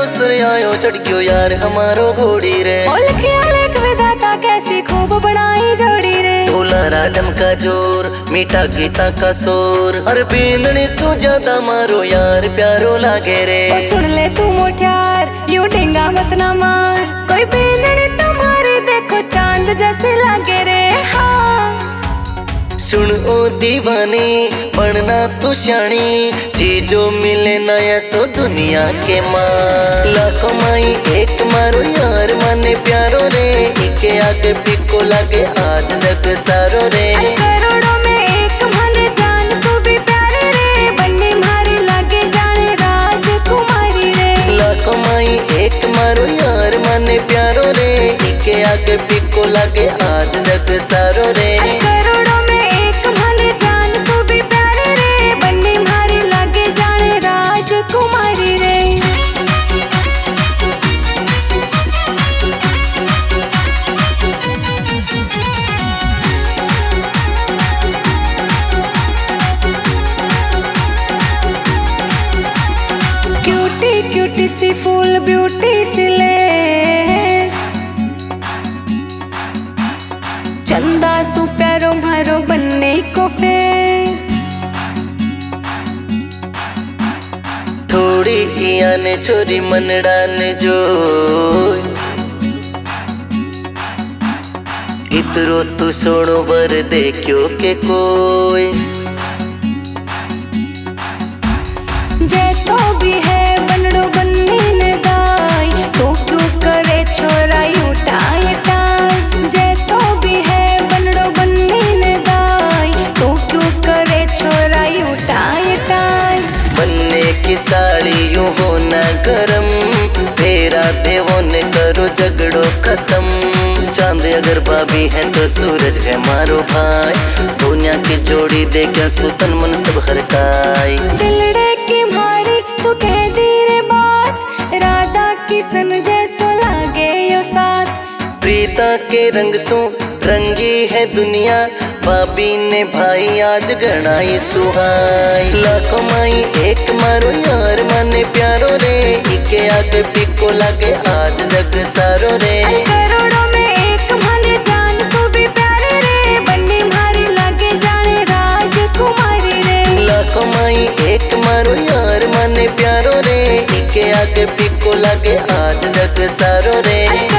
दूसरे आयो चढ़ गयो यार हमारो घोड़ी रे। विधाता कैसी खूब बनाई जोड़ी रे। ढोला राडम का जोर मीठा गीता का शोर, अरे बींदनी सु ज्यादा मारो यार प्यारो लागे रे। सुन ले तू मोठ्यार यूं ढेंगा मत ना मार, कोई बींदनी तुम्हारी देखो चांद जैसे लागे रे। हाँ सुन ओ दीवानी बनना तू श्याणी, चीजो मिले नया सो दुनिया के माँ। लाखों माई एक मारो यार माने प्यारो रे, इके आगे पिको लागे आज जग सारो रे। करोड़ों में एक माने जान तू भी प्यारे रे, बन्नी मारी लागे जाने राजकुमारी रे। लाखों माई एक मारो यार माने प्यारो रे, इके आगे पिको लागे आज जग सारो रे। करोड़ों में एक माने जान तू भी प्यारे रे, बन्नी मारी लागे जाने राजकुमारी रे। क्यूटी क्यूटी सी फूल ब्यूटी सी लेस, चंदा सु प्यारो मारो बनने को फेस। थोड़ी इया ने छोरी मनड़ा ने जो इतरो तू सोनो वर देखियो के कोई। जैसो भी है बनड़ो बन्नी ने दाई, तू क्यों करे छोरा यूं टाई टाई। जैसो भी है बनड़ो बन्नी ने दाई, तू क्यों करे छोरा यूं टाई टाई। बनने की साड़ी यूं होना गरम, तेरा देवो ने करो झगड़ो खत्म। चांद अगर भाभी है तो सूरज है मारो भाई, दुनिया की जोड़ी देखा सुतन मन सब हरकाई। दिलड़े की मारी तू कह दी रे बात, राधा किशन जैसो लागे यो साथ। प्रीता के रंग सो रंगी है दुनिया, भाभी ने भाई आज गणाई सुहाई। लाखों माई एक मारो यार माने प्यारो रे, इके आगे पिको लागे आज जग सारो रे। करोड़ों में एक माने जान तू भी प्यारे रे, बन्नी मारी लागे जाने राजकुमारी रे। लाखों माई एक मारो यार माने प्यारो रे, इके आगे पिको लागे आज जग सारो रे।